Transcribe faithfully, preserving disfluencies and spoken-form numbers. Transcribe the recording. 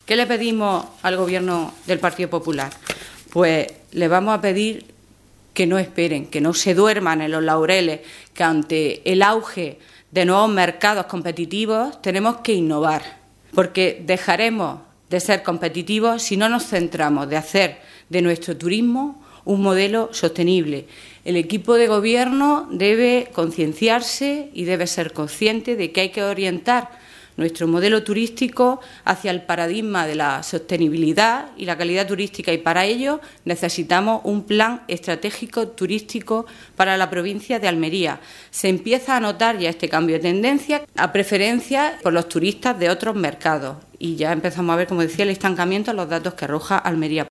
¿Qué le pedimos al Gobierno del Partido Popular? Pues le vamos a pedir que no esperen, que no se duerman en los laureles, que ante el auge de nuevos mercados competitivos tenemos que innovar, porque dejaremos de ser competitivos si no nos centramos de hacer de nuestro turismo un modelo sostenible. El equipo de Gobierno debe concienciarse y debe ser consciente de que hay que orientar nuestro modelo turístico hacia el paradigma de la sostenibilidad y la calidad turística, y para ello necesitamos un plan estratégico turístico para la provincia de Almería. Se empieza a notar ya este cambio de tendencia a preferencia por los turistas de otros mercados y ya empezamos a ver, como decía, el estancamiento en los datos que arroja Almería.